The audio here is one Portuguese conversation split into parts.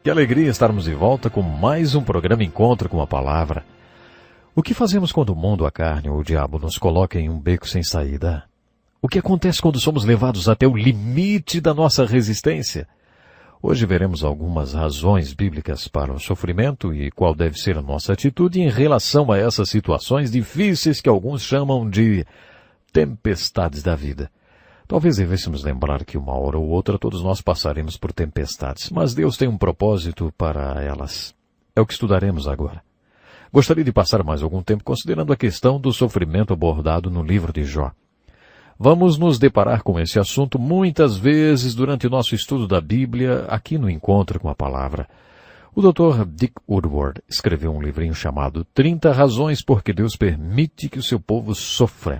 Que alegria estarmos de volta com mais um programa Encontro com a Palavra. O que fazemos quando o mundo, a carne ou o diabo nos coloca em um beco sem saída? O que acontece quando somos levados até o limite da nossa resistência? Hoje veremos algumas razões bíblicas para o sofrimento e qual deve ser a nossa atitude em relação a essas situações difíceis que alguns chamam de tempestades da vida. Talvez devêssemos lembrar que uma hora ou outra todos nós passaremos por tempestades, mas Deus tem um propósito para elas. É o que estudaremos agora. Gostaria de passar mais algum tempo considerando a questão do sofrimento abordado no livro de Jó. Vamos nos deparar com esse assunto muitas vezes durante o nosso estudo da Bíblia, aqui no Encontro com a Palavra. O Dr. Dick Woodward escreveu um livrinho chamado 30 Razões por que Deus Permite que o Seu Povo Sofra.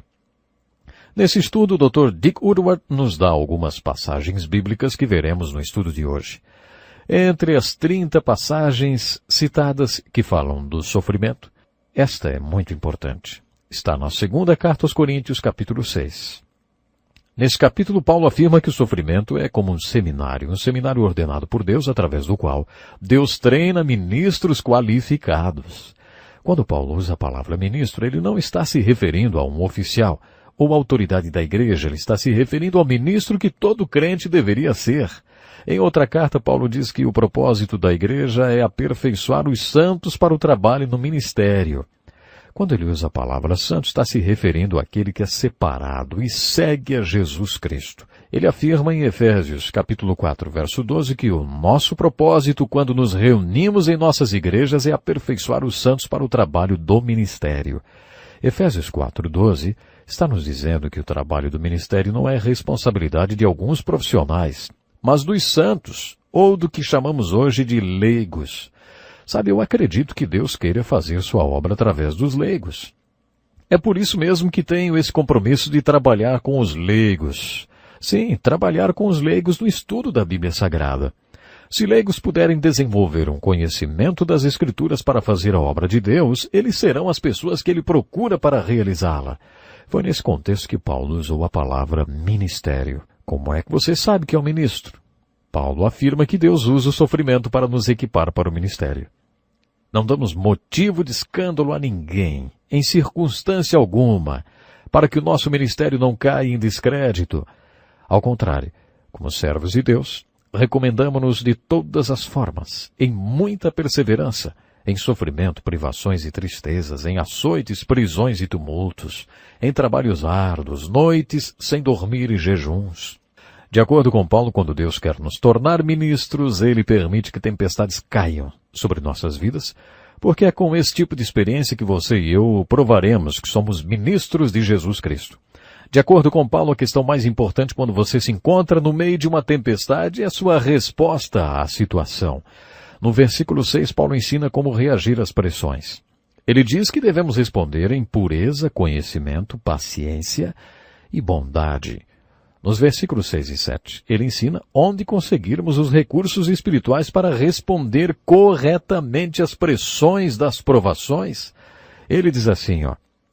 Nesse estudo, o Dr. Dick Woodward nos dá algumas passagens bíblicas que veremos no estudo de hoje. Entre as 30 passagens citadas que falam do sofrimento, esta é muito importante. Está na segunda carta aos Coríntios, capítulo 6. Nesse capítulo, Paulo afirma que o sofrimento é como um seminário ordenado por Deus, através do qual Deus treina ministros qualificados. Quando Paulo usa a palavra ministro, ele não está se referindo a um oficial ou autoridade da igreja, ele está se referindo ao ministro que todo crente deveria ser. Em outra carta, Paulo diz que o propósito da igreja é aperfeiçoar os santos para o trabalho no ministério. Quando ele usa a palavra santo, está se referindo àquele que é separado e segue a Jesus Cristo. Ele afirma em Efésios, capítulo 4, verso 12, que o nosso propósito quando nos reunimos em nossas igrejas é aperfeiçoar os santos para o trabalho do ministério. Efésios 4, 12 está nos dizendo que o trabalho do ministério não é responsabilidade de alguns profissionais, mas dos santos, ou do que chamamos hoje de leigos. Sabe, eu acredito que Deus queira fazer sua obra através dos leigos. É por isso mesmo que tenho esse compromisso de trabalhar com os leigos. Sim, trabalhar com os leigos no estudo da Bíblia Sagrada. Se leigos puderem desenvolver um conhecimento das Escrituras para fazer a obra de Deus, eles serão as pessoas que ele procura para realizá-la. Foi nesse contexto que Paulo usou a palavra ministério. Como é que você sabe que é um ministro? Paulo afirma que Deus usa o sofrimento para nos equipar para o ministério. Não damos motivo de escândalo a ninguém, em circunstância alguma, para que o nosso ministério não caia em descrédito. Ao contrário, como servos de Deus, recomendamos-nos de todas as formas, em muita perseverança, em sofrimento, privações e tristezas, em açoites, prisões e tumultos, em trabalhos árduos, noites sem dormir e jejuns. De acordo com Paulo, quando Deus quer nos tornar ministros, Ele permite que tempestades caiam sobre nossas vidas, porque é com esse tipo de experiência que você e eu provaremos que somos ministros de Jesus Cristo. De acordo com Paulo, a questão mais importante quando você se encontra no meio de uma tempestade é a sua resposta à situação. No versículo 6, Paulo ensina como reagir às pressões. Ele diz que devemos responder em pureza, conhecimento, paciência e bondade. Nos versículos 6 e 7, ele ensina onde conseguirmos os recursos espirituais para responder corretamente às pressões das provações. Ele diz assim,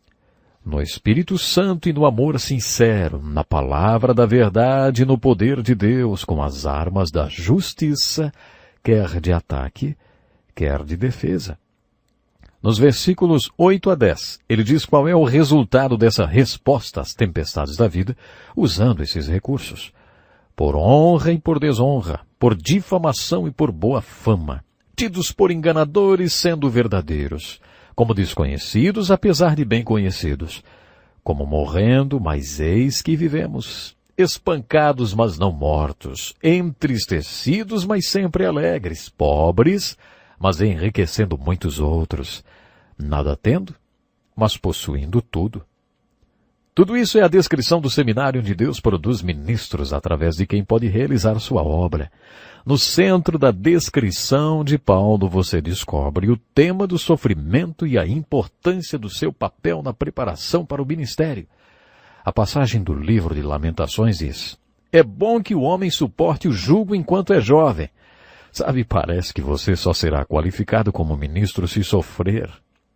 no Espírito Santo e no amor sincero, na palavra da verdade e no poder de Deus, com as armas da justiça, quer de ataque, quer de defesa. Nos versículos 8 a 10, ele diz qual é o resultado dessa resposta às tempestades da vida, usando esses recursos. Por honra e por desonra, por difamação e por boa fama, tidos por enganadores sendo verdadeiros, como desconhecidos apesar de bem conhecidos, como morrendo, mas eis que vivemos, espancados, mas não mortos, entristecidos, mas sempre alegres, pobres, mas enriquecendo muitos outros, nada tendo, mas possuindo tudo. Tudo isso é a descrição do seminário onde Deus produz ministros através de quem pode realizar sua obra. No centro da descrição de Paulo você descobre o tema do sofrimento e a importância do seu papel na preparação para o ministério. A passagem do livro de Lamentações diz: é bom que o homem suporte o jugo enquanto é jovem. Sabe, parece que você só será qualificado como ministro se sofrer.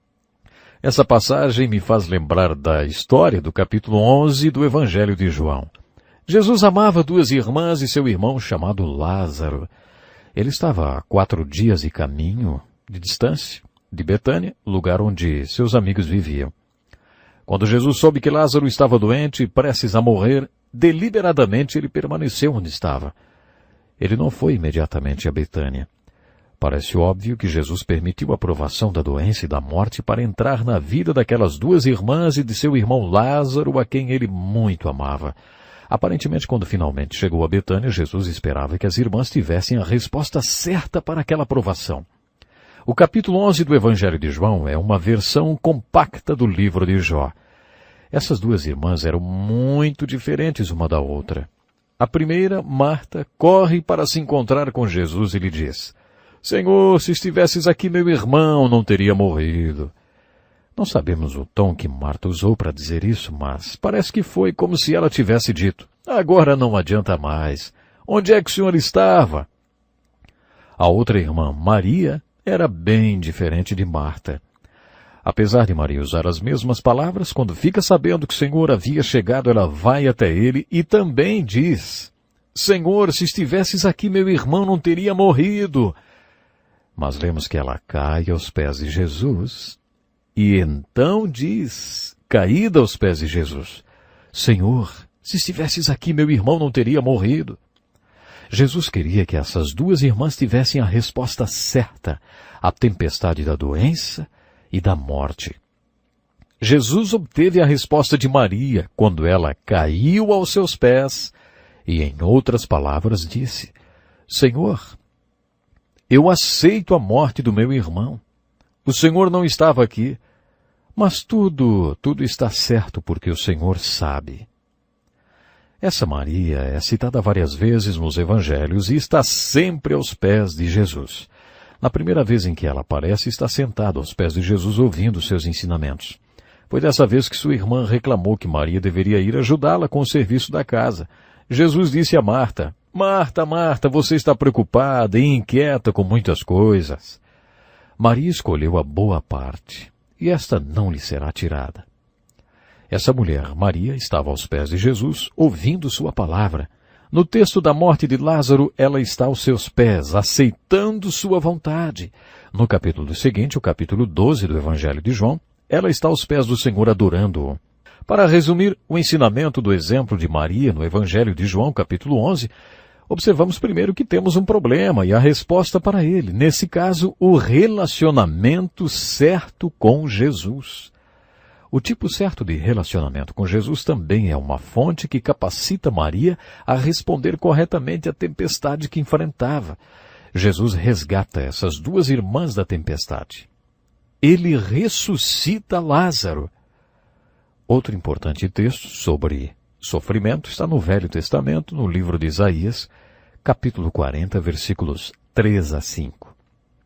Essa passagem me faz lembrar da história do capítulo 11 do Evangelho de João. Jesus amava duas irmãs e seu irmão chamado Lázaro. Ele estava a 4 dias de caminho de distância de Betânia, lugar onde seus amigos viviam. Quando Jesus soube que Lázaro estava doente e prestes a morrer, deliberadamente ele permaneceu onde estava. Ele não foi imediatamente a Betânia. Parece óbvio que Jesus permitiu a provação da doença e da morte para entrar na vida daquelas 2 irmãs e de seu irmão Lázaro, a quem ele muito amava. Aparentemente, quando finalmente chegou a Betânia, Jesus esperava que as irmãs tivessem a resposta certa para aquela provação. O capítulo 11 do Evangelho de João é uma versão compacta do livro de Jó. Essas 2 irmãs eram muito diferentes uma da outra. A primeira, Marta, corre para se encontrar com Jesus e lhe diz: Senhor, se estivesses aqui, meu irmão não teria morrido. Não sabemos o tom que Marta usou para dizer isso, mas parece que foi como se ela tivesse dito: agora não adianta mais. Onde é que o senhor estava? A outra irmã, Maria, era bem diferente de Marta. Apesar de Maria usar as mesmas palavras, quando fica sabendo que o Senhor havia chegado, ela vai até ele e também diz: Senhor, se estivesses aqui, meu irmão não teria morrido. Mas lemos que ela cai aos pés de Jesus e então diz, caída aos pés de Jesus: Senhor, se estivesses aqui, meu irmão não teria morrido. Jesus queria que essas 2 irmãs tivessem a resposta certa à tempestade da doença e da morte. Jesus obteve a resposta de Maria quando ela caiu aos seus pés e, em outras palavras, disse: Senhor, eu aceito a morte do meu irmão. O Senhor não estava aqui, mas tudo está certo porque o Senhor sabe. Essa Maria é citada várias vezes nos evangelhos e está sempre aos pés de Jesus. Na primeira vez em que ela aparece, está sentada aos pés de Jesus ouvindo seus ensinamentos. Foi dessa vez que sua irmã reclamou que Maria deveria ir ajudá-la com o serviço da casa. Jesus disse a Marta: Marta, Marta, você está preocupada e inquieta com muitas coisas. Maria escolheu a boa parte, e esta não lhe será tirada. Essa mulher, Maria, estava aos pés de Jesus, ouvindo sua palavra. No texto da morte de Lázaro, ela está aos seus pés, aceitando sua vontade. No capítulo seguinte, o capítulo 12 do Evangelho de João, ela está aos pés do Senhor adorando-o. Para resumir o ensinamento do exemplo de Maria no Evangelho de João, capítulo 11, observamos primeiro que temos um problema e a resposta para ele. Nesse caso, o relacionamento certo com Jesus. O tipo certo de relacionamento com Jesus também é uma fonte que capacita Maria a responder corretamente à tempestade que enfrentava. Jesus resgata essas 2 irmãs da tempestade. Ele ressuscita Lázaro. Outro importante texto sobre sofrimento está no Velho Testamento, no livro de Isaías, capítulo 40, versículos 3 a 5.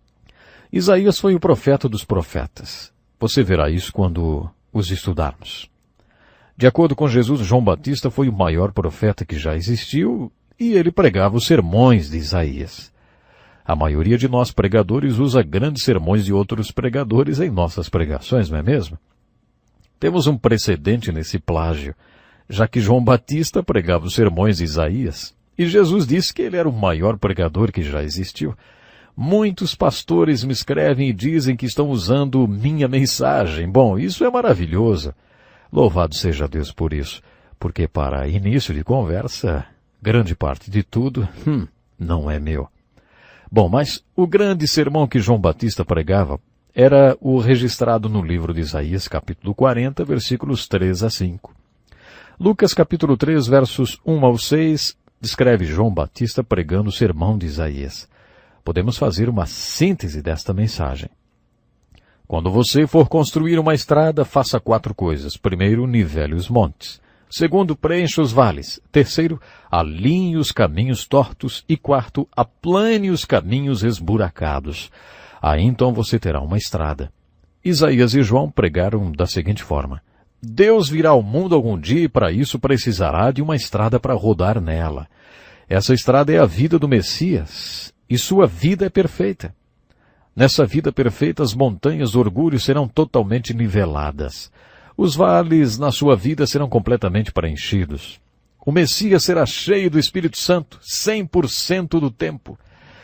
Isaías foi o profeta dos profetas. Você verá isso quando os estudarmos. De acordo com Jesus, João Batista foi o maior profeta que já existiu e ele pregava os sermões de Isaías. A maioria de nós pregadores usa grandes sermões de outros pregadores em nossas pregações, não é mesmo? Temos um precedente nesse plágio, já que João Batista pregava os sermões de Isaías e Jesus disse que ele era o maior pregador que já existiu. Muitos pastores me escrevem e dizem que estão usando minha mensagem. Bom, isso é maravilhoso. Louvado seja Deus por isso, porque para início de conversa, grande parte de tudo, não é meu. Bom, mas o grande sermão que João Batista pregava era o registrado no livro de Isaías, capítulo 40, versículos 3 a 5. Lucas, capítulo 3, versos 1 ao 6, descreve João Batista pregando o sermão de Isaías. Podemos fazer uma síntese desta mensagem. Quando você for construir uma estrada, faça 4 coisas. Primeiro, nivele os montes. Segundo, preencha os vales. Terceiro, alinhe os caminhos tortos. E quarto, aplane os caminhos esburacados. Aí então você terá uma estrada. Isaías e João pregaram da seguinte forma: Deus virá ao mundo algum dia e para isso precisará de uma estrada para rodar nela. Essa estrada é a vida do Messias. E sua vida é perfeita. Nessa vida perfeita, as montanhas do orgulho serão totalmente niveladas. Os vales na sua vida serão completamente preenchidos. O Messias será cheio do Espírito Santo 100% do tempo.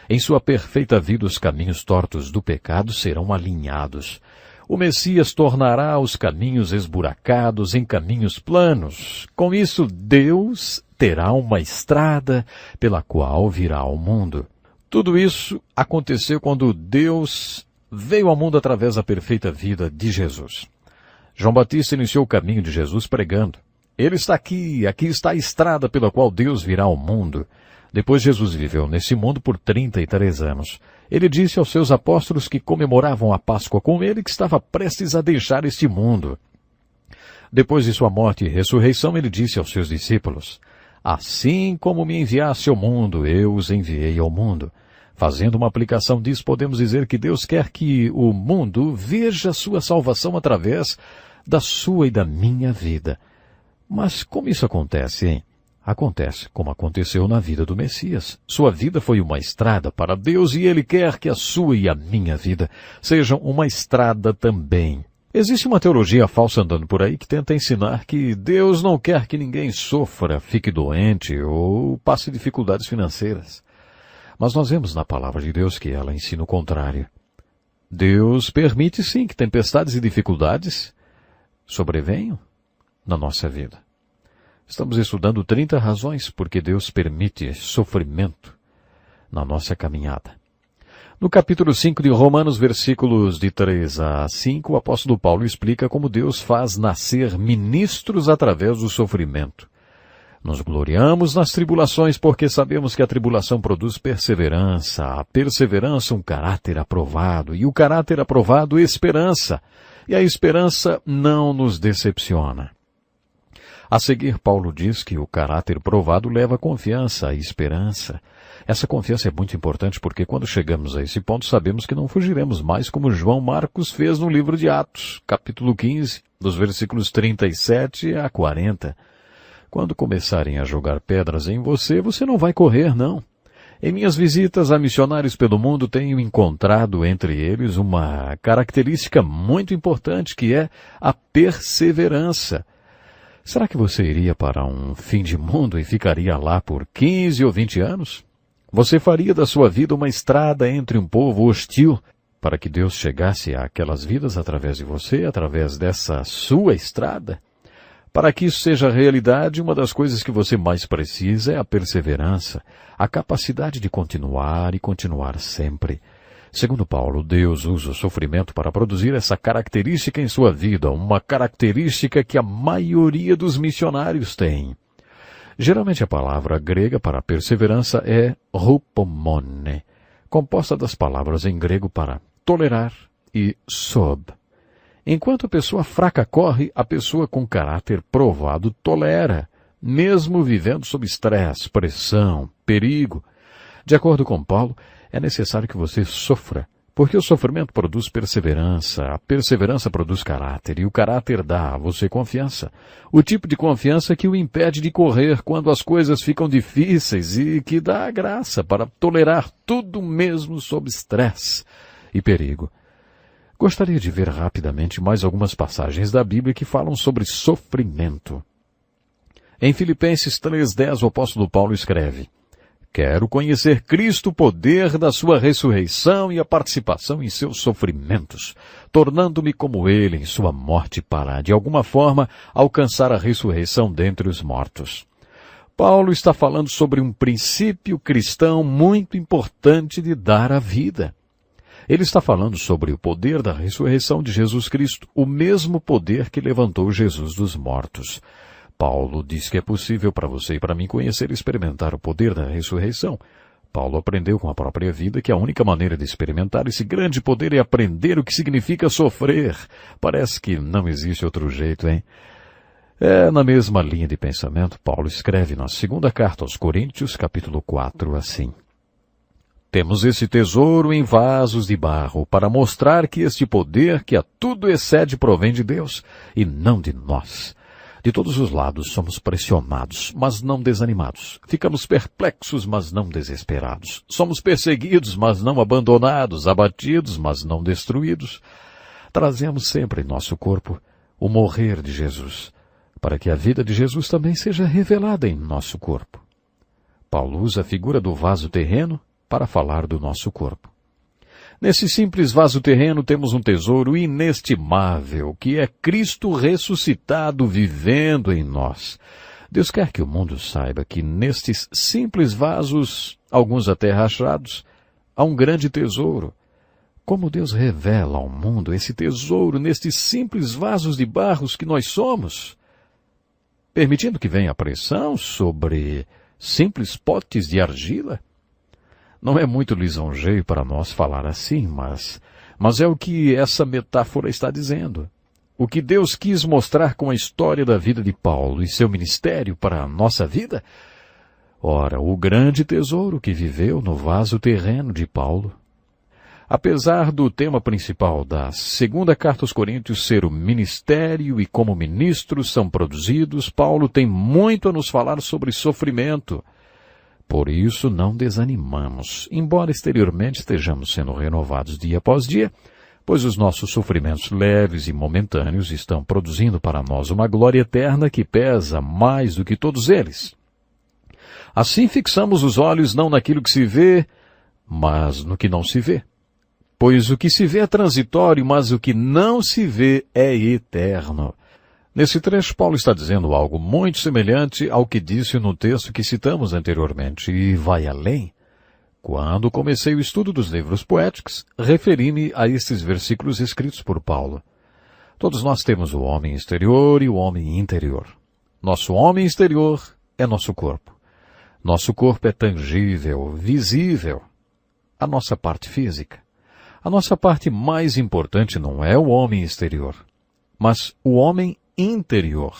Em sua perfeita vida, os caminhos tortos do pecado serão alinhados. O Messias tornará os caminhos esburacados em caminhos planos. Com isso, Deus terá uma estrada pela qual virá ao mundo. Tudo isso aconteceu quando Deus veio ao mundo através da perfeita vida de Jesus. João Batista iniciou o caminho de Jesus pregando: Ele está aqui está a estrada pela qual Deus virá ao mundo. Depois Jesus viveu nesse mundo por 33 anos. Ele disse aos seus apóstolos que comemoravam a Páscoa com ele que estava prestes a deixar este mundo. Depois de sua morte e ressurreição, ele disse aos seus discípulos: Assim como me enviaste ao mundo, eu os enviei ao mundo. Fazendo uma aplicação disso, podemos dizer que Deus quer que o mundo veja sua salvação através da sua e da minha vida. Mas como isso acontece, hein? Acontece como aconteceu na vida do Messias. Sua vida foi uma estrada para Deus e Ele quer que a sua e a minha vida sejam uma estrada também. Existe uma teologia falsa andando por aí que tenta ensinar que Deus não quer que ninguém sofra, fique doente ou passe dificuldades financeiras. Mas nós vemos na palavra de Deus que ela ensina o contrário. Deus permite sim que tempestades e dificuldades sobrevenham na nossa vida. Estamos estudando 30 razões porque Deus permite sofrimento na nossa caminhada. No capítulo 5 de Romanos, versículos de 3 a 5, o apóstolo Paulo explica como Deus faz nascer ministros através do sofrimento. Nos gloriamos nas tribulações porque sabemos que a tribulação produz perseverança, a perseverança um caráter aprovado, e o caráter aprovado esperança, e a esperança não nos decepciona. A seguir, Paulo diz que o caráter provado leva a confiança, a esperança. Essa confiança é muito importante porque quando chegamos a esse ponto sabemos que não fugiremos mais como João Marcos fez no livro de Atos, capítulo 15, dos versículos 37 a 40. Quando começarem a jogar pedras em você, você não vai correr, não. Em minhas visitas a missionários pelo mundo, tenho encontrado entre eles uma característica muito importante que é a perseverança. Será que você iria para um fim de mundo e ficaria lá por 15 ou 20 anos? Você faria da sua vida uma estrada entre um povo hostil para que Deus chegasse àquelas vidas através de você, através dessa sua estrada? Para que isso seja realidade, uma das coisas que você mais precisa é a perseverança, a capacidade de continuar e continuar sempre. Segundo Paulo, Deus usa o sofrimento para produzir essa característica em sua vida, uma característica que a maioria dos missionários tem. Geralmente a palavra grega para perseverança é hupomone, composta das palavras em grego para tolerar e sob. Enquanto a pessoa fraca corre, a pessoa com caráter provado tolera, mesmo vivendo sob estresse, pressão, perigo. De acordo com Paulo, é necessário que você sofra, porque o sofrimento produz perseverança, a perseverança produz caráter, e o caráter dá a você confiança. O tipo de confiança que o impede de correr quando as coisas ficam difíceis e que dá a graça para tolerar tudo mesmo sob estresse e perigo. Gostaria de ver rapidamente mais algumas passagens da Bíblia que falam sobre sofrimento. Em Filipenses 3:10, o apóstolo Paulo escreve: Quero conhecer Cristo, o poder da sua ressurreição e a participação em seus sofrimentos, tornando-me como ele em sua morte para, de alguma forma, alcançar a ressurreição dentre os mortos. Paulo está falando sobre um princípio cristão muito importante de dar a vida. Ele está falando sobre o poder da ressurreição de Jesus Cristo, o mesmo poder que levantou Jesus dos mortos. Paulo diz que é possível para você e para mim conhecer e experimentar o poder da ressurreição. Paulo aprendeu com a própria vida que a única maneira de experimentar esse grande poder é aprender o que significa sofrer. Parece que não existe outro jeito, hein? Na mesma linha de pensamento, Paulo escreve na segunda carta aos Coríntios, capítulo 4, assim: Temos esse tesouro em vasos de barro para mostrar que este poder que a tudo excede provém de Deus e não de nós. De todos os lados somos pressionados, mas não desanimados. Ficamos perplexos, mas não desesperados. Somos perseguidos, mas não abandonados. Abatidos, mas não destruídos. Trazemos sempre em nosso corpo o morrer de Jesus, para que a vida de Jesus também seja revelada em nosso corpo. Paulo usa a figura do vaso terreno para falar do nosso corpo. Nesse simples vaso terreno temos um tesouro inestimável, que é Cristo ressuscitado vivendo em nós. Deus quer que o mundo saiba que nestes simples vasos, alguns até rachados, há um grande tesouro. Como Deus revela ao mundo esse tesouro nestes simples vasos de barros que nós somos? Permitindo que venha a pressão sobre simples potes de argila? Não é muito lisonjeio para nós falar assim, mas é o que essa metáfora está dizendo. O que Deus quis mostrar com a história da vida de Paulo e seu ministério para a nossa vida? Ora, o grande tesouro que viveu no vaso terreno de Paulo. Apesar do tema principal da segunda carta aos Coríntios ser o ministério e como ministros são produzidos, Paulo tem muito a nos falar sobre sofrimento. Por isso não desanimamos, embora exteriormente estejamos sendo renovados dia após dia, pois os nossos sofrimentos leves e momentâneos estão produzindo para nós uma glória eterna que pesa mais do que todos eles. Assim fixamos os olhos não naquilo que se vê, mas no que não se vê. Pois o que se vê é transitório, mas o que não se vê é eterno. Nesse trecho, Paulo está dizendo algo muito semelhante ao que disse no texto que citamos anteriormente, e vai além. Quando comecei o estudo dos livros poéticos, referi-me a estes versículos escritos por Paulo. Todos nós temos o homem exterior e o homem interior. Nosso homem exterior é nosso corpo. Nosso corpo é tangível, visível. A nossa parte física. A nossa parte mais importante não é o homem exterior, mas o homem interior.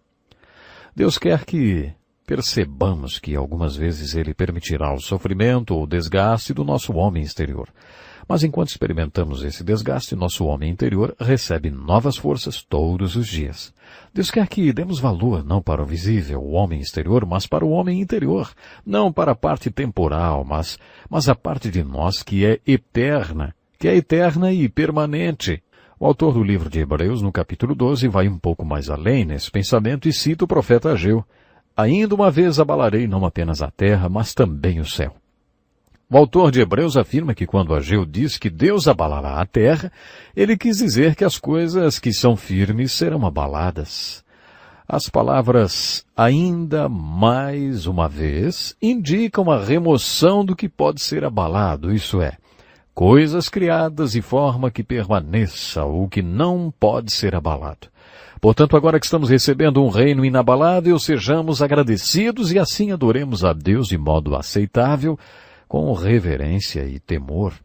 Deus quer que percebamos que algumas vezes Ele permitirá o sofrimento ou o desgaste do nosso homem exterior. Mas enquanto experimentamos esse desgaste, nosso homem interior recebe novas forças todos os dias. Deus quer que demos valor não para o visível, o homem exterior, mas para o homem interior. Não para a parte temporal, mas a parte de nós que é eterna e permanente. O autor do livro de Hebreus, no capítulo 12, vai um pouco mais além nesse pensamento e cita o profeta Ageu. Ainda uma vez abalarei não apenas a terra, mas também o céu. O autor de Hebreus afirma que quando Ageu diz que Deus abalará a terra, ele quis dizer que as coisas que são firmes serão abaladas. As palavras ainda mais uma vez indicam a remoção do que pode ser abalado, isso é, coisas criadas de forma que permaneça o que não pode ser abalado. Portanto, agora que estamos recebendo um reino inabalável, sejamos agradecidos e assim adoremos a Deus de modo aceitável, com reverência e temor.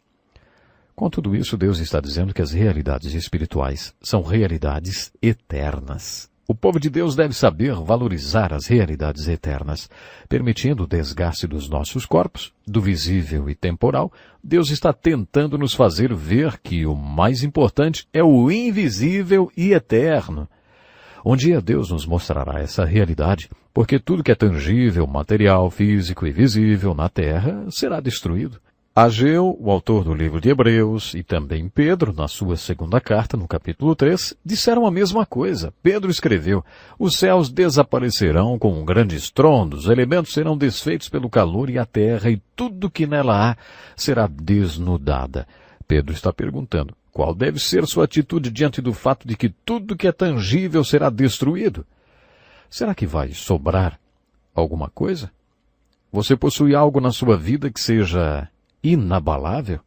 Com tudo isso, Deus está dizendo que as realidades espirituais são realidades eternas. O povo de Deus deve saber valorizar as realidades eternas. Permitindo o desgaste dos nossos corpos, do visível e temporal, Deus está tentando nos fazer ver que o mais importante é o invisível e eterno. Um dia Deus nos mostrará essa realidade, porque tudo que é tangível, material, físico e visível na terra será destruído. Ageu, o autor do livro de Hebreus, e também Pedro, na sua segunda carta, no capítulo 3, disseram a mesma coisa. Pedro escreveu, os céus desaparecerão com um grande estrondo, os elementos serão desfeitos pelo calor e a terra, e tudo que nela há será desnudada. Pedro está perguntando, qual deve ser sua atitude diante do fato de que tudo que é tangível será destruído? Será que vai sobrar alguma coisa? Você possui algo na sua vida que seja inabalável?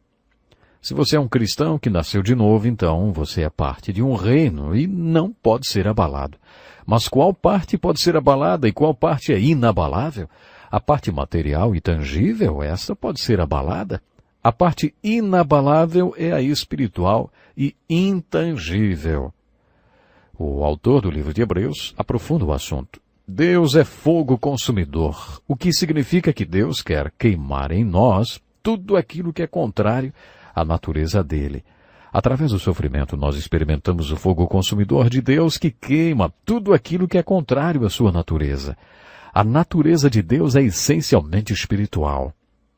Se você é um cristão que nasceu de novo, então você é parte de um reino e não pode ser abalado. Mas qual parte pode ser abalada e qual parte é inabalável? A parte material e tangível, essa pode ser abalada. A parte inabalável é a espiritual e intangível. O autor do livro de Hebreus aprofunda o assunto. Deus é fogo consumidor, o que significa que Deus quer queimar em nós tudo aquilo que é contrário à natureza dele. Através do sofrimento, nós experimentamos o fogo consumidor de Deus que queima tudo aquilo que é contrário à sua natureza. A natureza de Deus é essencialmente espiritual.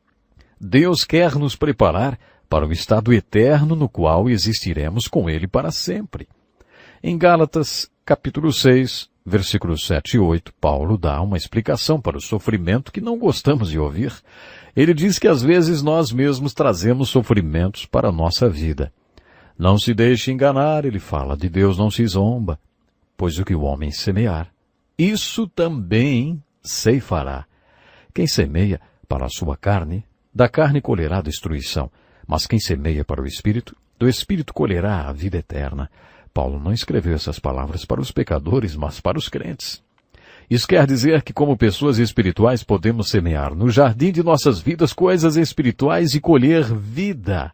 Deus quer nos preparar para o estado eterno no qual existiremos com Ele para sempre. Em Gálatas, capítulo 6, versículos 7 e 8, Paulo dá uma explicação para o sofrimento que não gostamos de ouvir. Ele diz que às vezes nós mesmos trazemos sofrimentos para a nossa vida. Não se deixe enganar, ele fala, de Deus não se zomba, pois o que o homem semear, isso também ceifará. Quem semeia para a sua carne, da carne colherá destruição, mas quem semeia para o Espírito, do Espírito colherá a vida eterna. Paulo não escreveu essas palavras para os pecadores, mas para os crentes. Isso quer dizer que, como pessoas espirituais, podemos semear no jardim de nossas vidas coisas espirituais e colher vida.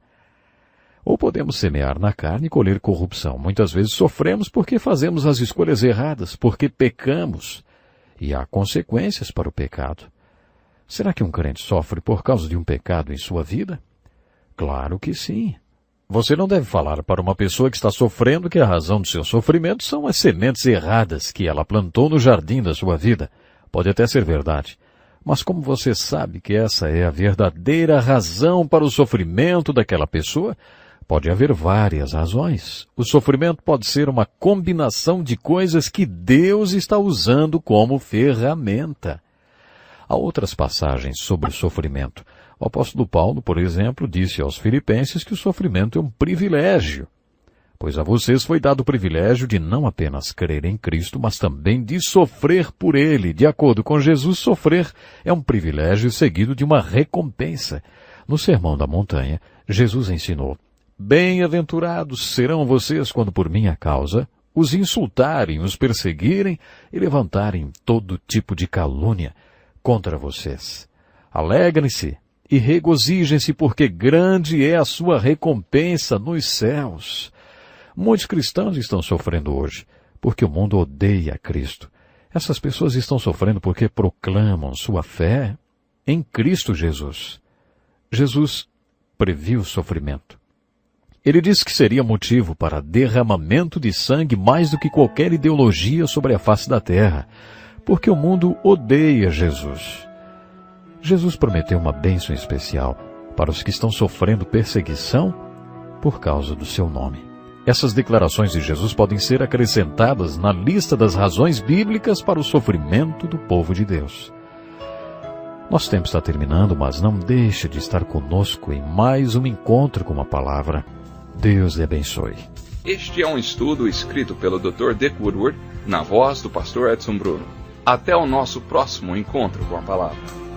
Ou podemos semear na carne e colher corrupção. Muitas vezes sofremos porque fazemos as escolhas erradas, porque pecamos. E há consequências para o pecado. Será que um crente sofre por causa de um pecado em sua vida? Claro que sim. Você não deve falar para uma pessoa que está sofrendo que a razão do seu sofrimento são as sementes erradas que ela plantou no jardim da sua vida. Pode até ser verdade. Mas como você sabe que essa é a verdadeira razão para o sofrimento daquela pessoa, pode haver várias razões. O sofrimento pode ser uma combinação de coisas que Deus está usando como ferramenta. Há outras passagens sobre o sofrimento. O apóstolo Paulo, por exemplo, disse aos Filipenses que o sofrimento é um privilégio, pois a vocês foi dado o privilégio de não apenas crer em Cristo, mas também de sofrer por Ele. De acordo com Jesus, sofrer é um privilégio seguido de uma recompensa. No Sermão da Montanha, Jesus ensinou: bem-aventurados serão vocês quando por minha causa os insultarem, os perseguirem e levantarem todo tipo de calúnia contra vocês. Alegrem-se e regozijem-se, porque grande é a sua recompensa nos céus. Muitos cristãos estão sofrendo hoje, porque o mundo odeia Cristo. Essas pessoas estão sofrendo porque proclamam sua fé em Cristo Jesus. Jesus previu o sofrimento. Ele disse que seria motivo para derramamento de sangue mais do que qualquer ideologia sobre a face da terra, porque o mundo odeia Jesus. Jesus prometeu uma bênção especial para os que estão sofrendo perseguição por causa do seu nome. Essas declarações de Jesus podem ser acrescentadas na lista das razões bíblicas para o sofrimento do povo de Deus. Nosso tempo está terminando, mas não deixe de estar conosco em mais um encontro com a palavra. Deus lhe abençoe. Este é um estudo escrito pelo Dr. Dick Woodward, na voz do pastor Edson Bruno. Até o nosso próximo encontro com a palavra.